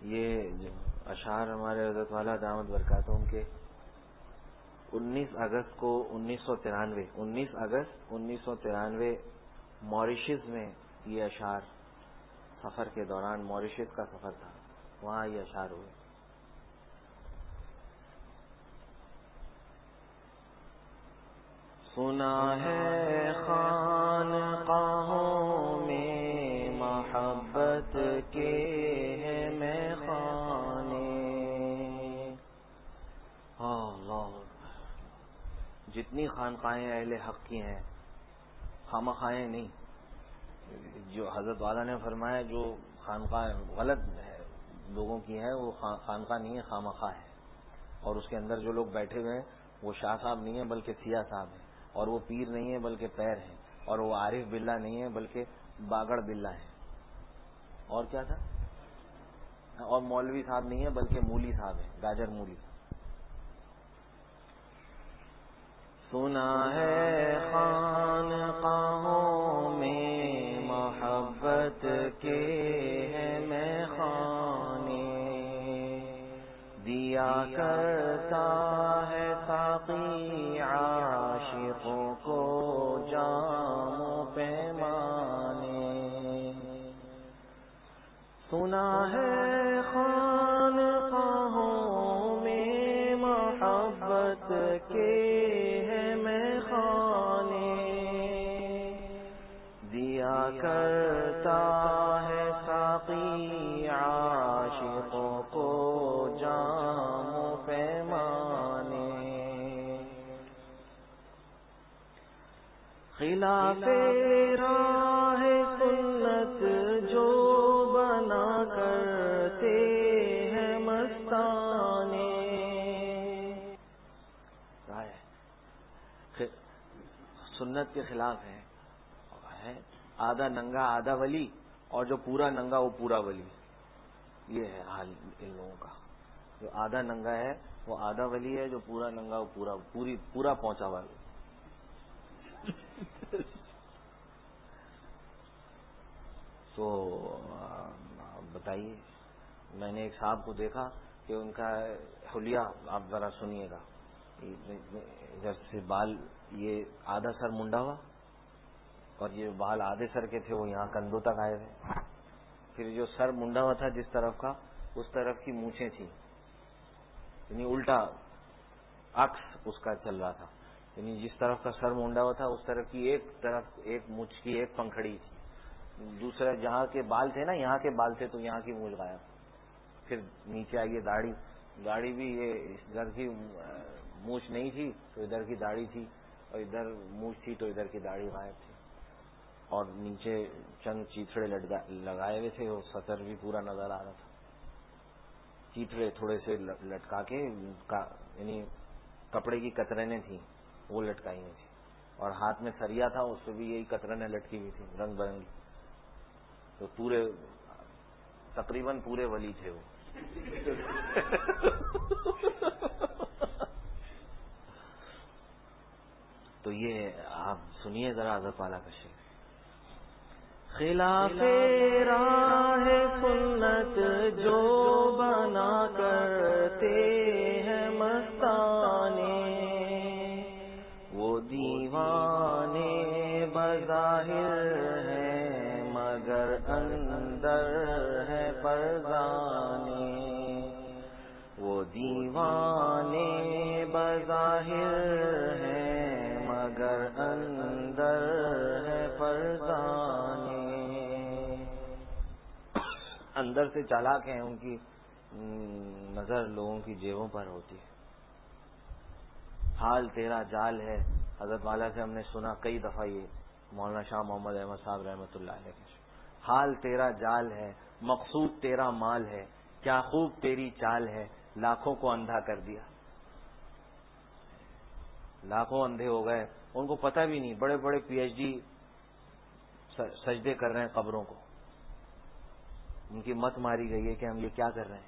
یہ جو اشعار ہمارے حضرت والا دامت برکاتہم کے 19 اگست کو 19 اگست 1993 ماریشس میں یہ اشعار، سفر کے دوران ماریشس کا سفر تھا، وہاں یہ اشعار ہوئے۔ سنا ہے خانقاہوں میں محبت کے ہیں میخانے، اللہ، جتنی خانقاہیں اہل حق کی ہیں، خامخواہیں نہیں، جو حضرت والا نے فرمایا جو خانقاہ غلط ہے لوگوں کی ہے وہ خانقاہ نہیں ہے، خامخواہ ہے، اور اس کے اندر جو لوگ بیٹھے ہوئے ہیں وہ شاہ صاحب نہیں ہیں بلکہ سیاہ صاحب ہیں، اور وہ پیر نہیں ہے بلکہ پیر ہیں، اور وہ عارف باللہ نہیں ہے بلکہ باگڑ باللہ ہے، اور کیا تھا، اور مولوی صاحب نہیں ہے بلکہ مولی صاحب ہے، گاجر مولی۔ سنا ہے خانقاہوں میں محبت کے ہیں میخانے، دیا کرتا ہے ساقی عاشقوں کو جام و پیمانے۔ سنا ہے خانقاہوں میں محبت کے ہیں میخانے، دیا کرتا ہے ساقی عاشقوں کو جام و پیمانے۔ خلاف راہ سنت جو بنا کرتے ہیں مستانے، سنت کے خلاف ہے، آدھا ننگا آدھا ولی، اور جو پورا ننگا وہ پورا ولی، یہ ہے حال ان لوگوں کا۔ جو آدھا ننگا ہے وہ آدھا ولی ہے، جو پورا ننگا وہ پورا پہنچا ہوا ہے۔ تو بتائیے، میں نے ایک صاحب کو دیکھا کہ ان کا حلیہ آپ ذرا سنیے گا، ادھر سے بال یہ آدھا سر منڈا ہوا، اور یہ بال آدھے سر کے تھے وہ یہاں کندھوں تک آئے تھے، پھر جو سر منڈا ہوا تھا جس طرف کا اس طرف کی مونچھیں تھیں، یعنی الٹا عکس اس کا چل رہا تھا، یعنی جس طرف کا سر منڈا ہوا تھا اس طرف کی ایک مونچھ کی ایک پنکھڑی تھی، دوسرا جہاں کے بال تھے نا یہاں کے بال تھے تو یہاں کی مونچھ غائب، پھر نیچے آئیے داڑھی بھی یہ ادھر کی مونچھ نہیں تھی تو ادھر کی داڑھی تھی، اور ادھر مونچھ تھی تو ادھر کی داڑھی غائب تھی، اور نیچے چند چیتڑے لگائے ہوئے تھے، وہ سطر بھی پورا نظر آ رہا تھا، چیتڑے تھوڑے سے لٹکا کے یعنی کپڑے کی کترنیں تھیں وہ لٹکائی ہوئی تھی، اور ہاتھ میں سریا تھا اس پہ بھی یہی کترنیں لٹکی ہوئی تھی رنگ برنگی، تو تقریباً پورے ولی تھے وہ۔ تو یہ آپ سنیے ذرا حضرت والا کا شعر۔ خلاف راہ سنت جو بنا کرتے ہیں مستانے، وہ دیوانے بظاہر ہیں مگر اندر ہے پردانے، وہ دیوانے بظاہر ہیں مگر اندر ہے پردانے، اندر سے چالاک ہیں، ان کی نظر لوگوں کی جیبوں پر ہوتی ہے۔ حال تیرا جال ہے، حضرت والا سے ہم نے سنا کئی دفعہ یہ مولانا شاہ محمد احمد صاحب رحمۃ اللہ علیہ کے، حال تیرا جال ہے، مقصود تیرا مال ہے، کیا خوب تیری چال ہے، لاکھوں کو اندھا کر دیا۔ لاکھوں اندھے ہو گئے، ان کو پتہ بھی نہیں، بڑے بڑے پی ایچ ڈی سجدے کر رہے ہیں قبروں کو، ان کی مت ماری گئی ہے کہ ہم یہ کیا کر رہے ہیں۔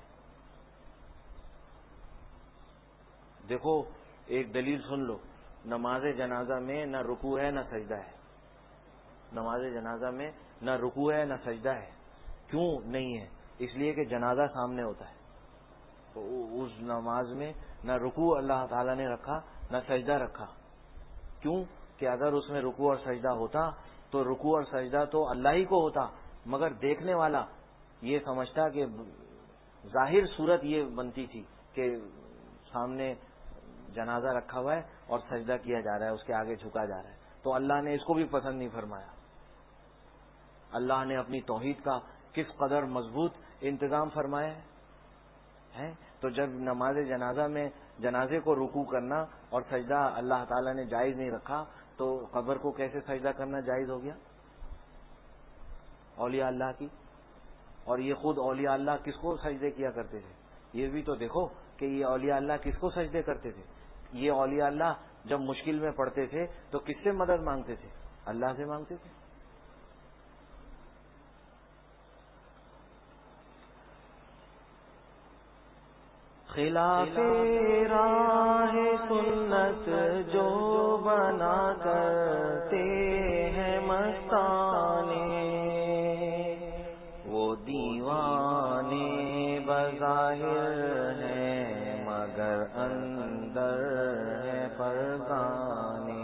دیکھو ایک دلیل سن لو، نماز جنازہ میں نہ رکوع ہے نہ سجدہ ہے، نماز جنازہ میں نہ رکوع ہے نہ سجدہ ہے، کیوں نہیں ہے؟ اس لیے کہ جنازہ سامنے ہوتا ہے. تو اس نماز میں نہ رکوع اللہ تعالیٰ نے رکھا نہ سجدہ رکھا. کیوں کہ اگر اس میں رکوع اور سجدہ ہوتا تو رکوع اور سجدہ تو اللہ ہی کو ہوتا، مگر دیکھنے والا یہ سمجھتا کہ ظاہر صورت یہ بنتی تھی کہ سامنے جنازہ رکھا ہوا ہے اور سجدہ کیا جا رہا ہے، اس کے آگے جھکا جا رہا ہے. تو اللہ نے اس کو بھی پسند نہیں فرمایا. اللہ نے اپنی توحید کا کس قدر مضبوط انتظام فرمایا ہے. تو جب نماز جنازہ میں جنازے کو رکوع کرنا اور سجدہ اللہ تعالیٰ نے جائز نہیں رکھا تو قبر کو کیسے سجدہ کرنا جائز ہو گیا اولیاء اللہ کی؟ اور یہ خود اولیاء اللہ کس کو سجدے کیا کرتے تھے؟ یہ بھی تو دیکھو کہ یہ اولیاء اللہ کس کو سجدے کرتے تھے. یہ اولیاء اللہ جب مشکل میں پڑتے تھے تو کس سے مدد مانگتے تھے؟ اللہ سے مانگتے تھے. خلاف راہ سنت جو بنا کرتے ہیں مستانے، وہ دیوانے بظاہر ہیں مگر اندر ہے فرقانے.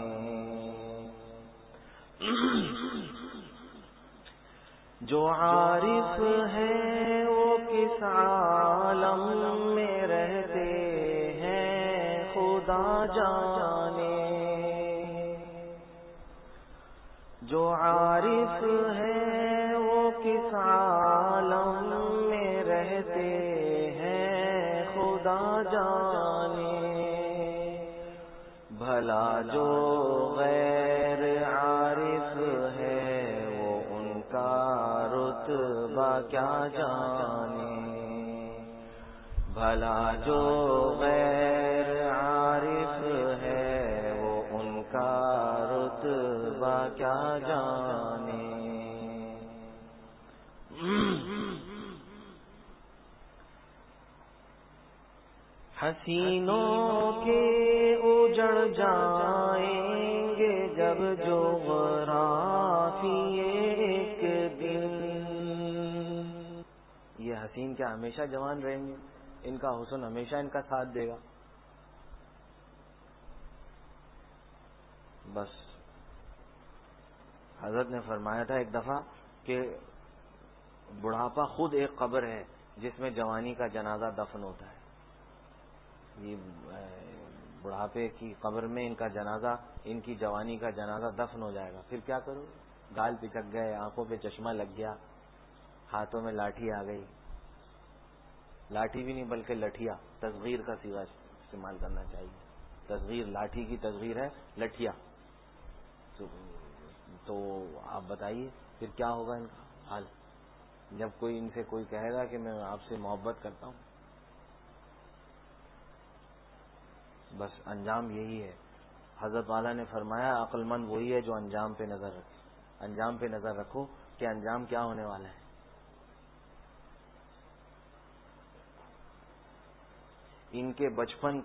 جو عارف ہے وہ کس عالم میں رہتے ہیں خدا جانے. جو عارف ہے وہ کس عالم میں رہتے ہیں خدا جانے. بھلا جو غیر عارف ہے وہ ان کا رتبہ کیا جانے. بھلا جو غیر عارف ہے وہ ان کا رتبہ کیا جانے. حسینوں کے اجڑ جائیں گے جب جغرافی ایک دن. یہ حسین کیا ہمیشہ جوان رہیں گے؟ ان کا حسن ہمیشہ ان کا ساتھ دے گا. بس حضرت نے فرمایا تھا ایک دفعہ کہ بڑھاپا خود ایک قبر ہے جس میں جوانی کا جنازہ دفن ہوتا ہے. یہ بڑھاپے کی قبر میں ان کا جنازہ، ان کی جوانی کا جنازہ دفن ہو جائے گا. پھر کیا کرو؟ گال پچک گئے، آنکھوں پہ چشمہ لگ گیا، ہاتھوں میں لاٹھی آ گئی. لاٹھی بھی نہیں بلکہ لٹھیا، تصغیر کا صیغہ استعمال کرنا چاہیے. تصغیر، لاٹھی کی تصغیر ہے لٹھیا. تو آپ بتائیے پھر کیا ہوگا ان کا حال جب کوئی ان سے کوئی کہے گا کہ میں آپ سے محبت کرتا ہوں. بس انجام یہی ہے. حضرت والا نے فرمایا عقل مند وہی ہے جو انجام پہ نظر رکھے. انجام پہ نظر رکھو کہ انجام کیا ہونے والا ہے. ان کے بچپن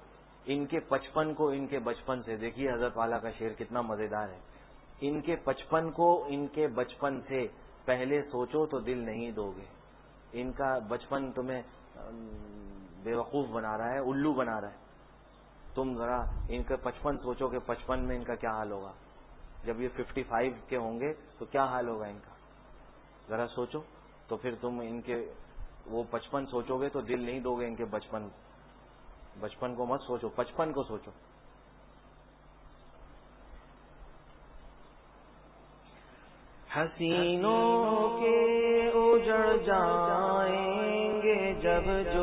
سے دیکھیے حضرت والا کا شعر کتنا مزیدار ہے. ان کے بچپن سے پہلے سوچو تو دل نہیں دو گے. ان کا بچپن تمہیں بیوقوف بنا رہا ہے، الو بنا رہا ہے. تم ذرا ان کے 55 سوچو کہ 55 میں ان کا کیا حال ہوگا. جب یہ 55 کے ہوں گے تو کیا حال ہوگا ان کا، ذرا سوچو. تو پھر تم ان کے وہ 55 سوچو گے تو دل نہیں دو گے ان کے بچپن کو مت سوچو، 55 کو سوچو. حسینوں کے اجڑ جائیں گے جب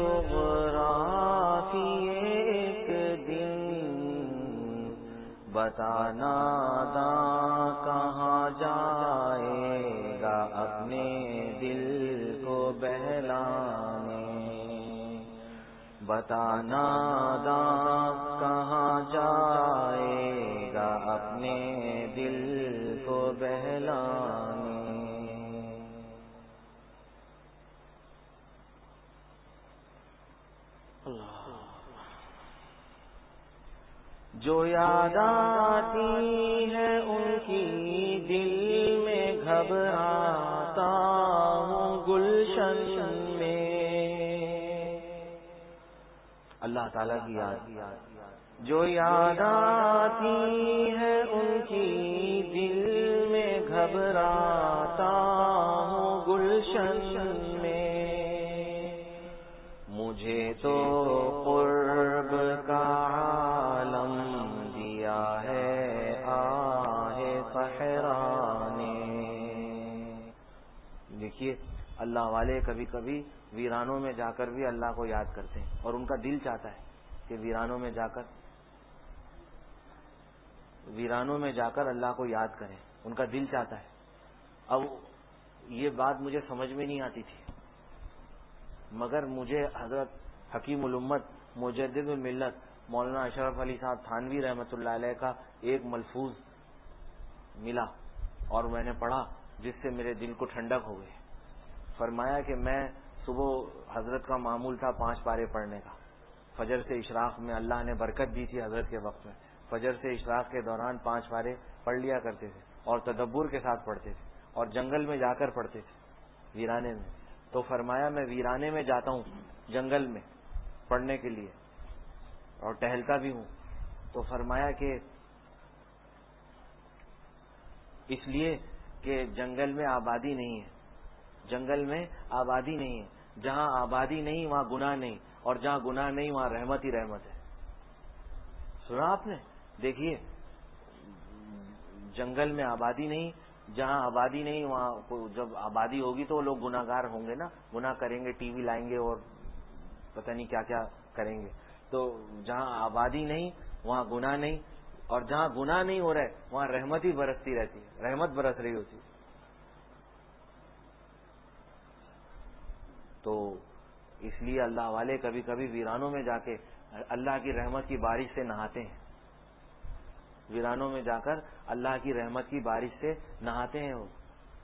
جغرافی ایک دن. بتانا داں کہاں جائے گا اپنے دل کو بہلانے. بتانا داں کہاں جائے گا اپنے دل کو بہلانے. جو یاد آتی ہے ان کی دل میں گھبراتا ہوں گلشن میں. اللہ تعالیٰ کی یاد جو یاد آتی ہے ان کی دل میں گھبراتا ہوں گلشن میں. مجھے تو قرب کا عالم دیا ہے آہ صحرا نے. دیکھیے اللہ والے کبھی کبھی ویرانوں میں جا کر بھی اللہ کو یاد کرتے ہیں اور ان کا دل چاہتا ہے کہ ویرانوں میں جا کر اللہ کو یاد کریں. ان کا دل چاہتا ہے. اب یہ بات مجھے سمجھ میں نہیں آتی تھی مگر مجھے حضرت حکیم الامت مجدد الملت مولانا اشرف علی صاحب تھانوی رحمۃ اللہ علیہ کا ایک ملفوظ ملا اور میں نے پڑھا جس سے میرے دل کو ٹھنڈک ہو گئی. فرمایا کہ میں صبح حضرت کا معمول تھا 5 پارے پڑھنے کا. فجر سے اشراق میں اللہ نے برکت دی تھی حضرت کے وقت میں. فجر سے اشراق کے دوران 5 پارے پڑھ لیا کرتے تھے اور تدبر کے ساتھ پڑھتے تھے اور جنگل میں جا کر پڑھتے تھے ویرانے میں. تو فرمایا میں ویرانے میں جاتا ہوں جنگل میں پڑھنے کے لیے اور ٹہلتا بھی ہوں. تو فرمایا کہ اس لیے کہ جنگل میں آبادی نہیں ہے. جنگل میں آبادی نہیں ہے. جہاں آبادی نہیں وہاں گناہ نہیں اور جہاں گناہ نہیں وہاں رحمت ہی رحمت ہے. سنا آپ نے؟ دیکھیے جنگل میں آبادی نہیں, جہاں آبادی نہیں وہاں جب آبادی ہوگی تو لوگ گناہ گار ہوں گے نا, گناہ کریں گے, ٹی وی لائیں گے اور پتہ نہیں کیا کیا کریں گے. تو جہاں آبادی نہیں وہاں گناہ نہیں اور جہاں گناہ نہیں ہو رہا ہے وہاں رحمت ہی برستی رہتی ہے, رحمت برس رہی ہوتی ہے. تو اس لیے اللہ والے کبھی کبھی ویرانوں میں جا کے اللہ کی رحمت کی بارش سے نہاتے ہیں. ویرانوں میں جا کر اللہ کی رحمت کی بارش سے نہاتے ہیں وہ.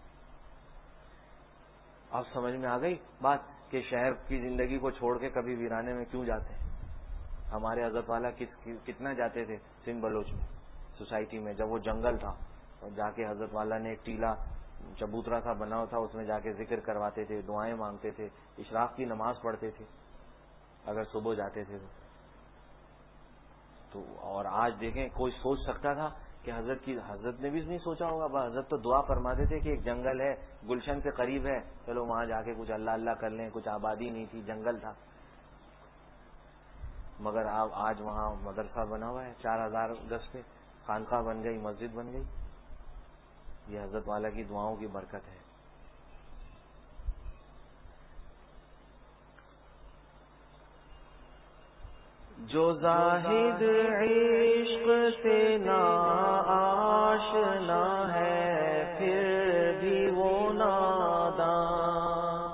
اب سمجھ میں آ گئی بات کہ شہر کی زندگی کو چھوڑ کے کبھی ویرانے میں کیوں جاتے ہیں. ہمارے حضرت والا کتنا جاتے تھے سندھ بلوچ میں سوسائٹی میں, جب وہ جنگل تھا اور جا کے حضرت والا نے ایک ٹیلا چبوترا سا بنا تھا اس میں جا کے ذکر کرواتے تھے, دعائیں مانگتے تھے, اشراق کی نماز پڑھتے تھے اگر صبح جاتے تھے تو. اور آج دیکھیں کوئی سوچ سکتا تھا کہ حضرت نے بھی نہیں سوچا ہوگا. حضرت تو دعا فرماتے تھے کہ ایک جنگل ہے گلشن سے قریب ہے, چلو وہاں جا کے کچھ اللہ اللہ کر لیں. کچھ آبادی نہیں تھی, جنگل تھا. مگر آج وہاں مدرسہ بنا ہوا ہے 4000 گز پہ, خانقاہ بن گئی, مسجد بن گئی. یہ حضرت والا کی دعاؤں کی برکت ہے. جو زاہد عشق سے نا آشنا ہے پھر بھی وہ ناداں.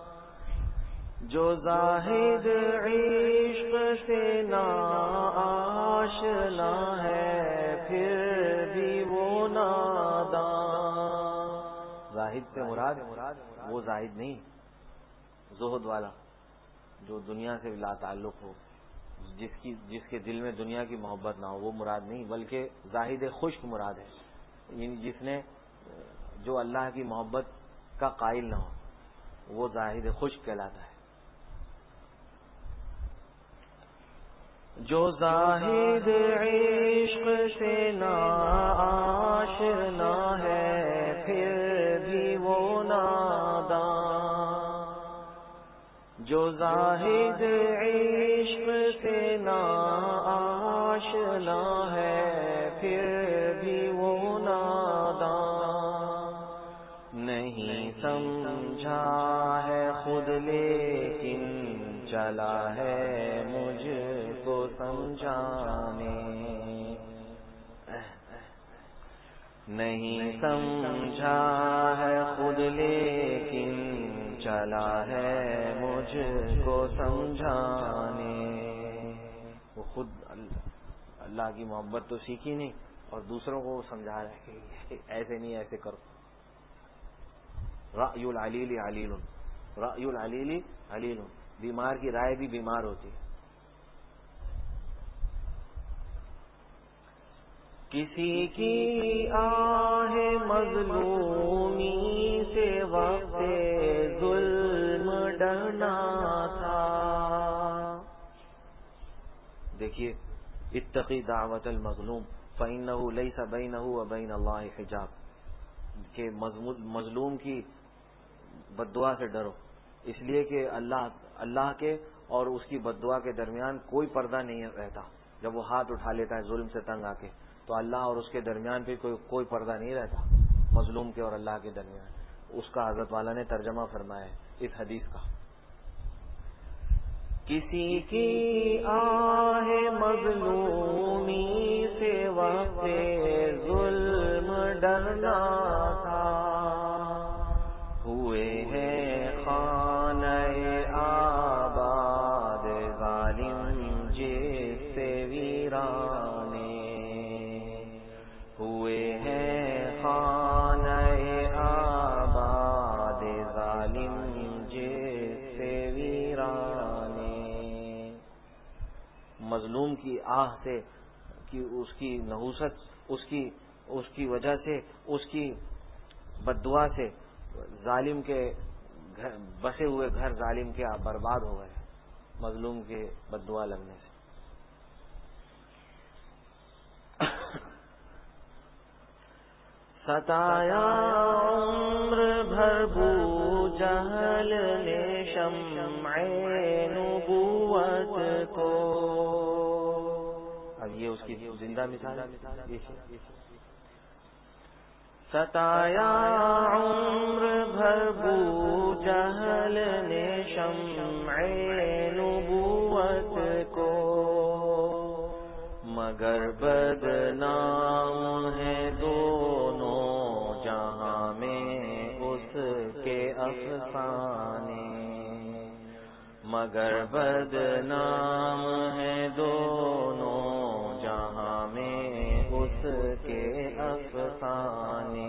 جو زاہد عشق سے نا آشنا ہے پھر بھی وہ ناداں. زاہد سے مراد وہ زاہد نہیں زہد والا جو دنیا سے لا تعلق ہو, جس کے دل میں دنیا کی محبت نہ ہو, وہ مراد نہیں, بلکہ زاہد خشک مراد ہے. یعنی جس نے جو اللہ کی محبت کا قائل نہ ہو وہ زاہد خشک کہلاتا ہے. جو زاہد عشق سے نا آشنا ہے پھر بھی وہ ناداں. جو زاہد عشق سے نا آشنا ہے پھر بھی وہ ناداں. نہیں سمجھا ہے خود لیکن چلا ہے مجھ کو سمجھانے. نہیں سمجھا ہے خود لیکن چلا ہے مجھ کو سمجھانے. وہ خود اللہ کی محبت تو سیکھی نہیں اور دوسروں کو سمجھا رہا ہے کہ ایسے نہیں ایسے کرو. رأی العلیل علیل, رأی العلیل علیل. بیمار کی رائے بھی بیمار ہوتی ہے. کسی کی آہ مظلومی سے وقت ظلم ڈرنا تھا. دیکھیے اتقی دعوت المظلوم فإنه ليس بينه وبين الله حجاب، کہ مظلوم کی بددعا سے ڈرو، اس لیے کہ اللہ کے اور اس کی بددعا کے درمیان کوئی پردہ نہیں رہتا. جب وہ ہاتھ اٹھا لیتا ہے ظلم سے تنگ آ کے تو اللہ اور اس کے درمیان پہ کوئی پردہ نہیں رہتا، مظلوم کے اور اللہ کے درمیان. اس کا حضرت والا نے ترجمہ فرمایا ہے اس حدیث کا. کسی کی آہ مظلومی سے وقت ظلم ڈرنا تھا، ہوئے ہیں خانہ آباد ظالم جس سے ویرانے، ہوئے ہیں خانہ آباد ظالم جس سے ویرانے. مظلوم کی آہ سے، کہ اس کی نحوست، اس کی وجہ سے، اس کی بددعا سے ظالم کے بسے ہوئے گھر ظالم کے برباد ہو گئے مظلوم کے بددعا لگنے سے. ستایا عمر بھر بو جہل نے شمع نبوت کو. اب یہ اس کی زندہ مثال ہے. ستایا عمر بھر بو جہل نے شمع نبوت کو، مگر بدنام ہے دونوں جہاں میں اس کے افسانے، مگر بدنام ہے دونوں جہاں میں اس کے افسانے.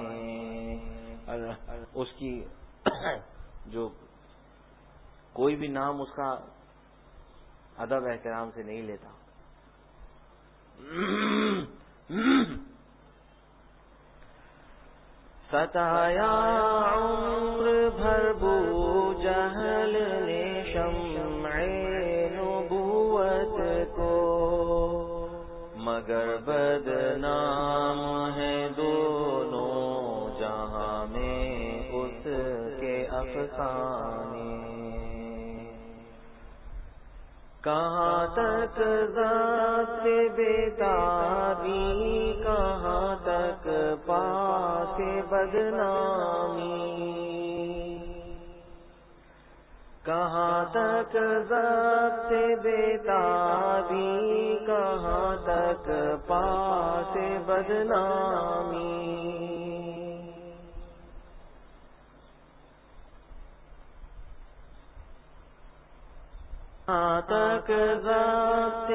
اس کی جو کوئی بھی نام اس کا ادب احترام سے نہیں لیتا. ستایا عمر بھر بو جہل نے شمع نبوت کو، مگر بدنام ہے دونوں جہاں میں اس کے افسانے. کہاں تک ذات بیتابی، کہاں تک پاس بدنامی، کہاں تک ذات بیتابی، کہاں تک پاس بدنامی. کہاں تک ذات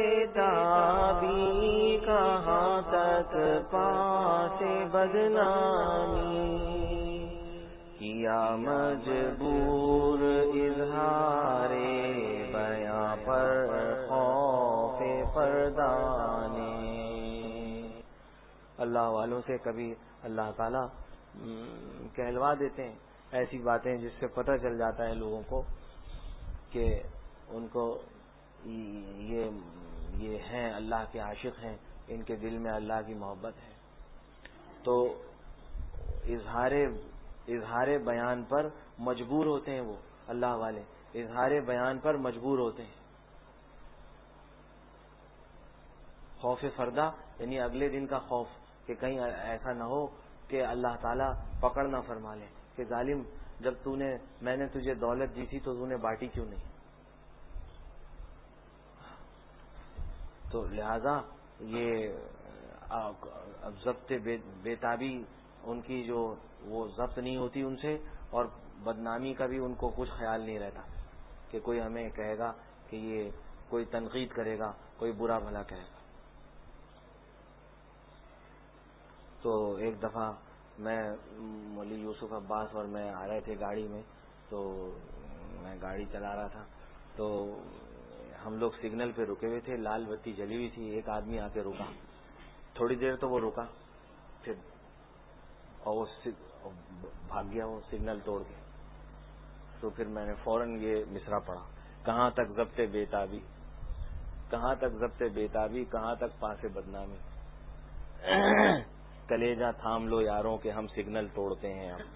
بیتابی، کہاں تک پاس بدنامی. کیا مجبور اظہار بیاں پر خوف پردانے. اللہ والوں سے کبھی اللہ تعالیٰ کہلوا دیتے ہیں ایسی باتیں جس سے پتہ چل جاتا ہے لوگوں کو کہ ان کو یہ ہیں اللہ کے عاشق ہیں، ان کے دل میں اللہ کی محبت ہے. تو اظہار بیان پر مجبور ہوتے ہیں، وہ اللہ والے اظہار بیان پر مجبور ہوتے ہیں. خوف فردہ یعنی اگلے دن کا خوف کہ کہیں ایسا نہ ہو کہ اللہ تعالیٰ پکڑ نہ فرما لے کہ ظالم جب میں نے تجھے دولت دی تھی تو تو نے بانٹی کیوں نہیں. تو لہذا یہ ضبط بیتابی ان کی جو وہ ضبط نہیں ہوتی ان سے، اور بدنامی کا بھی ان کو کچھ خیال نہیں رہتا کہ کوئی ہمیں کہے گا کہ یہ کوئی تنقید کرے گا، کوئی برا بھلا کہے گا. تو ایک دفعہ میں مولوی یوسف عباس اور میں آ رہے تھے گاڑی میں، تو میں گاڑی چلا رہا تھا تو ہم لوگ سگنل پہ رکے ہوئے تھے، لال بتی جلی ہوئی تھی. ایک آدمی آ کے رکا تھوڑی دیر تو وہ رکا، پھر اور وہ بھاگ گیا وہ سگنل توڑ کے. تو پھر میں نے فوراً یہ مصرع پڑھا، کہاں تک ضبط بےتابی، کہاں تک ضبط بےتابی، کہاں تک پاس بدنامی، کلیجہ تھام لو یاروں کے ہم سگنل توڑتے ہیں اب.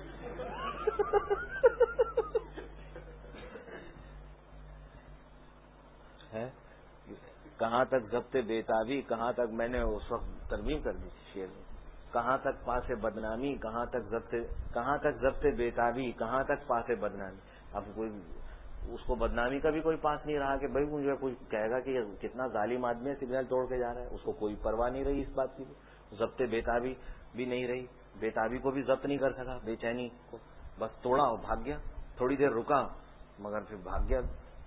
کہاں تک ضبط بےتابی، کہاں تک، میں نے اس وقت ترمیم کر دی شعر میں، کہاں تک پاس بدنامی، کہاں تک ضبط بےتابی، کہاں تک پاس بدنامی. اب کوئی اس کو بدنامی کا بھی کوئی پاس نہیں رہا کہ بھائی مجھے کوئی کہے گا کہ کتنا ظالم آدمی ہے سگنل توڑ کے جا رہا ہے. اس کو کوئی پرواہ نہیں رہی اس بات کی، ضبط بےتابی بھی نہیں رہی، بےتابی کو بھی ضبط نہیں کر سکا، بے چینی کو بس توڑا اور بھاگ گیا. تھوڑی دیر رکا مگر پھر بھاگ گیا.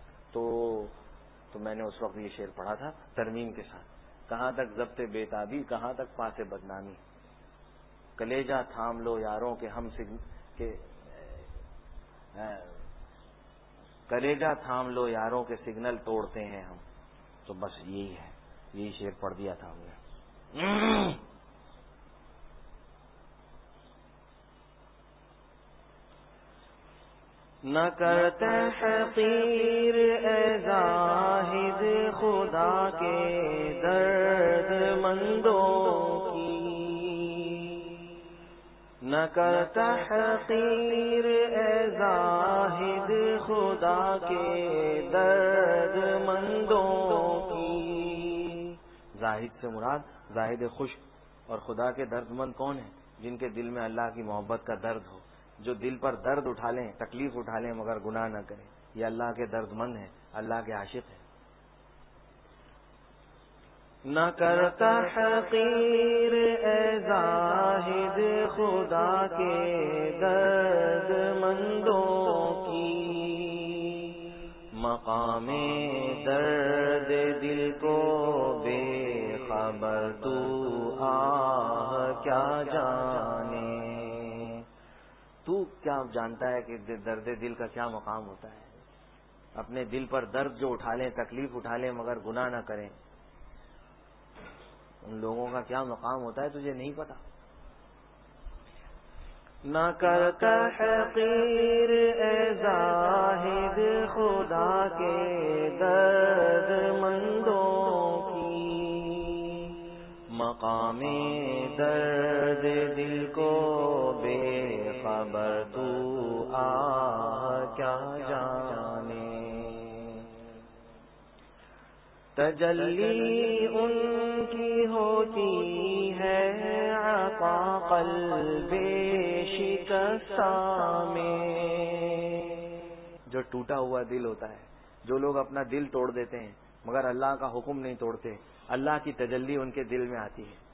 تو میں نے اس وقت یہ شعر پڑھا تھا ترمیم کے ساتھ، کہاں تک ضبط بےتابی، کہاں تک پاس بدنامی، کلیجہ تھام لو یاروں کے ہم کلیجہ تھام لو یاروں کے سگنل توڑتے ہیں ہم. تو بس یہی ہے، یہی شعر پڑھ دیا تھا ہم نے. نہ کرتے حقیر اے زاہد خدا کے درد مندوں کی، نہ کرتا حقیر اے زاہد خدا کے درد مندوں کی. زاہد سے مراد زاہد خشک، اور خدا کے درد مند کون ہیں؟ جن کے دل میں اللہ کی محبت کا درد ہو، جو دل پر درد اٹھا لیں، تکلیف اٹھا لیں مگر گناہ نہ کریں. یہ اللہ کے درد مند ہیں، اللہ کے عاشق ہیں. نہ کرتا حقیر اے زاہد خدا کے درد مندوں کی، مقام درد دل کو بے خبر تو آہ کیا جانے. تو کیا جانتا ہے کہ درد دل کا کیا مقام ہوتا ہے؟ اپنے دل پر درد جو اٹھا لیں، تکلیف اٹھا لیں مگر گناہ نہ کریں، ان لوگوں کا کیا مقام ہوتا ہے تجھے نہیں پتا. نہ کرتا حقیر اے زاہد خدا کے درد مندوں کی، مقام درد دل کو بے خبر تو آہ کیا جانے. تجلی ان کی ہوتی ہے عطا قلب شکستہ میں. جو ٹوٹا ہوا دل ہوتا ہے، جو لوگ اپنا دل توڑ دیتے ہیں مگر اللہ کا حکم نہیں توڑتے، اللہ کی تجلی ان کے دل میں آتی ہے.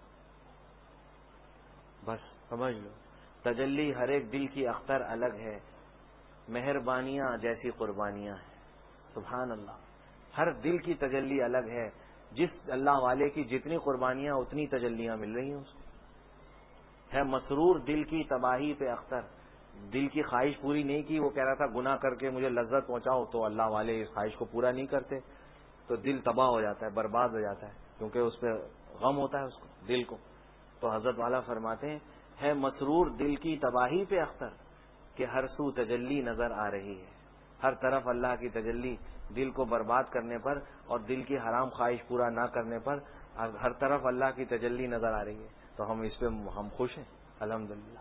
بس سمجھ لو، تجلی ہر ایک دل کی اختر الگ ہے، مہربانیاں جیسی قربانیاں ہیں. سبحان اللہ، ہر دل کی تجلی الگ ہے. جس اللہ والے کی جتنی قربانیاں اتنی تجلیاں مل رہی ہیں اس کو. ہے مسرور دل کی تباہی پہ اختر، دل کی خواہش پوری نہیں کی، وہ کہہ رہا تھا گناہ کر کے مجھے لذت پہنچاؤ، تو اللہ والے اس خواہش کو پورا نہیں کرتے تو دل تباہ ہو جاتا ہے، برباد ہو جاتا ہے، کیونکہ اس پہ غم ہوتا ہے اس کو، دل کو. تو حضرت والا فرماتے ہیں ہے مسرور دل کی تباہی پہ اختر کہ ہر سو تجلی نظر آ رہی ہے. ہر طرف اللہ کی تجلی، دل کو برباد کرنے پر اور دل کی حرام خواہش پورا نہ کرنے پر ہر طرف اللہ کی تجلی نظر آ رہی ہے. تو ہم اس پہ ہم خوش ہیں الحمدللہ.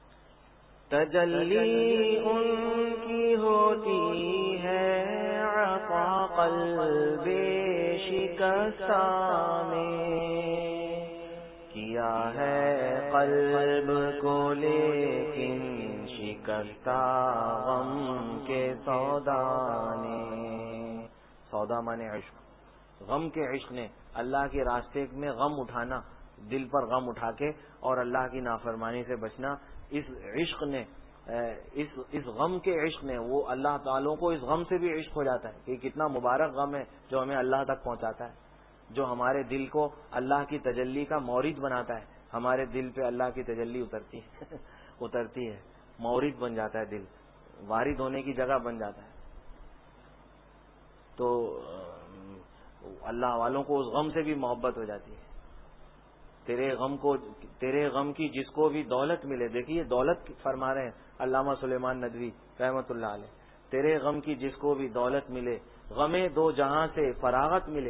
تجلی ان کی ہوتی ہے عطا قلب شکستہ میں، کیا ہے قلب کو لیکن شکستہ غم کے سودا نے. سودا مانے عشق، غم کے عشق نے، اللہ کے راستے میں غم اٹھانا، دل پر غم اٹھا کے اور اللہ کی نافرمانی سے بچنا. اس عشق نے، اس غم کے عشق نے، وہ اللہ تعالیٰ کو اس غم سے بھی عشق ہو جاتا ہے کہ کتنا مبارک غم ہے جو ہمیں اللہ تک پہنچاتا ہے، جو ہمارے دل کو اللہ کی تجلی کا مورد بناتا ہے. ہمارے دل پہ اللہ کی تجلی اترتی ہے، مورد بن جاتا ہے، دل وارد ہونے کی جگہ بن جاتا ہے. تو اللہ والوں کو اس غم سے بھی محبت ہو جاتی ہے. تیرے غم کی جس کو بھی دولت ملے. دیکھیے دولت فرما رہے ہیں علامہ سلیمان ندوی رحمۃ اللہ علیہ. تیرے غم کی جس کو بھی دولت ملے, غم دو جہاں سے فراغت ملے.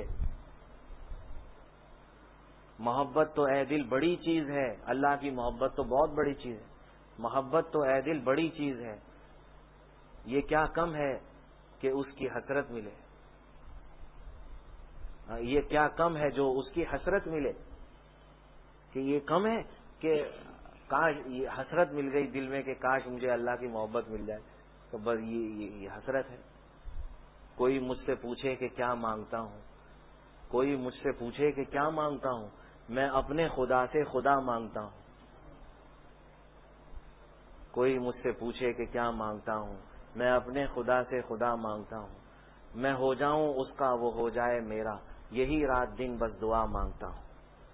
محبت تو اے دل بڑی چیز ہے, اللہ کی محبت تو بہت بڑی چیز ہے. محبت تو اے دل بڑی چیز ہے, یہ کیا کم ہے کہ اس کی حسرت ملے. یہ کیا کم ہے جو اس کی حسرت ملے, کہ یہ کم ہے کہ کاش یہ حسرت مل گئی دل میں کہ کاش مجھے اللہ کی محبت مل جائے. تو بس یہ حسرت ہے. کوئی مجھ سے پوچھے کہ کیا مانگتا ہوں, کوئی مجھ سے پوچھے کہ کیا مانگتا ہوں, میں اپنے خدا سے خدا مانگتا ہوں. کوئی مجھ سے پوچھے کہ کیا مانگتا ہوں, میں اپنے خدا سے خدا مانگتا ہوں. میں ہو جاؤں اس کا وہ ہو جائے میرا, یہی رات دن بس دعا مانگتا ہوں.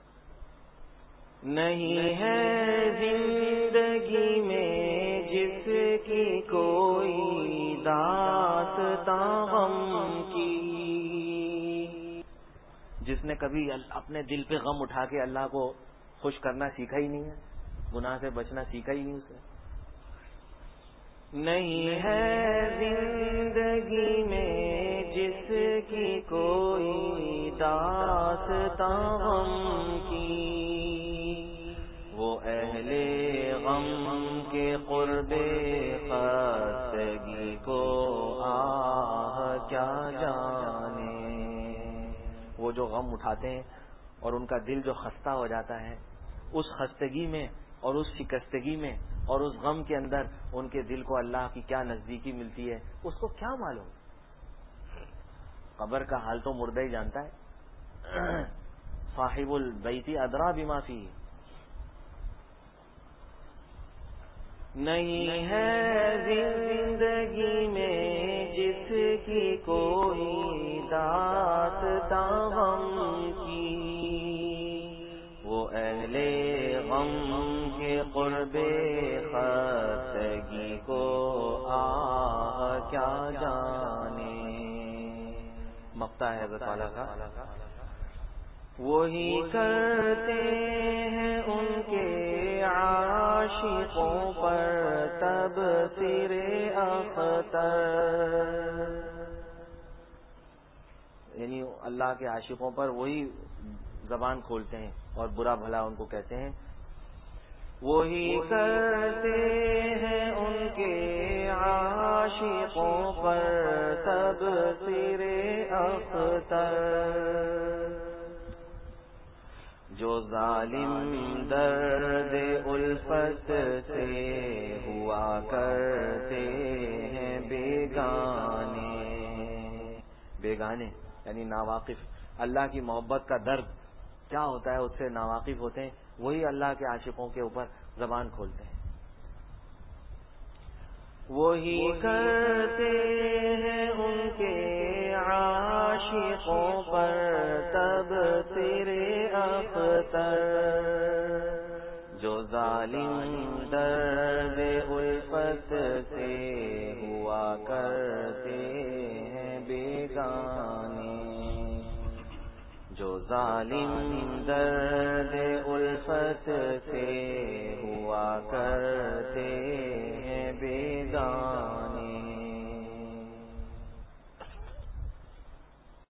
نہیں ہے زندگی میں جس کی کوئی داستاں غم کی, جس نے کبھی اپنے دل پہ غم اٹھا کے اللہ کو خوش کرنا سیکھا ہی نہیں ہے, گناہ سے بچنا سیکھا ہی نہیں اسے. نہیں ہے زندگی میں جس کی کوئی داستاں غم کی, وہ اہل غم کے قرب خستگی کو آہ کیا جانے. وہ جو غم اٹھاتے ہیں اور ان کا دل جو خستہ ہو جاتا ہے, اس خستگی میں اور اس شکستگی میں اور اس غم کے اندر ان کے دل کو اللہ کی کیا نزدیکی ملتی ہے, اس کو کیا معلوم. قبر کا حال تو مردہ ہی جانتا ہے. صاحب البیت ادرا بما فیہ. نہیں ہے زندگی میں جس کی کوئی داستاں غم کی, وہ اہل غم کے قرب خستگی کو آہ کیا جانے. مقطع ہے حضرت والا کا. وہی کرتے ہیں ان کے عاشقوں پر تبصرے اختر, یعنی اللہ کے عاشقوں پر وہی زبان کھولتے ہیں اور برا بھلا ان کو کہتے ہیں. وہی کرتے ہیں ان کے عاشقوں پر تبصرے اختر, جو ظالم درد الفت سے ہوا کرتے ہیں بیگانے. بیگانے یعنی ناواقف. اللہ کی محبت کا درد کیا ہوتا ہے اس سے ناواقف ہوتے ہیں, وہی اللہ کے عاشقوں کے اوپر زبان کھولتے ہیں. وہی کرتے ہیں ان کے عاشقوں پر تبصرے اختر, جو ظالم درد الفت سے ہوا کرتے ہیں بیگانے. جو ظالم درد الفت سے ہوا کرتے ہیں بیگانے.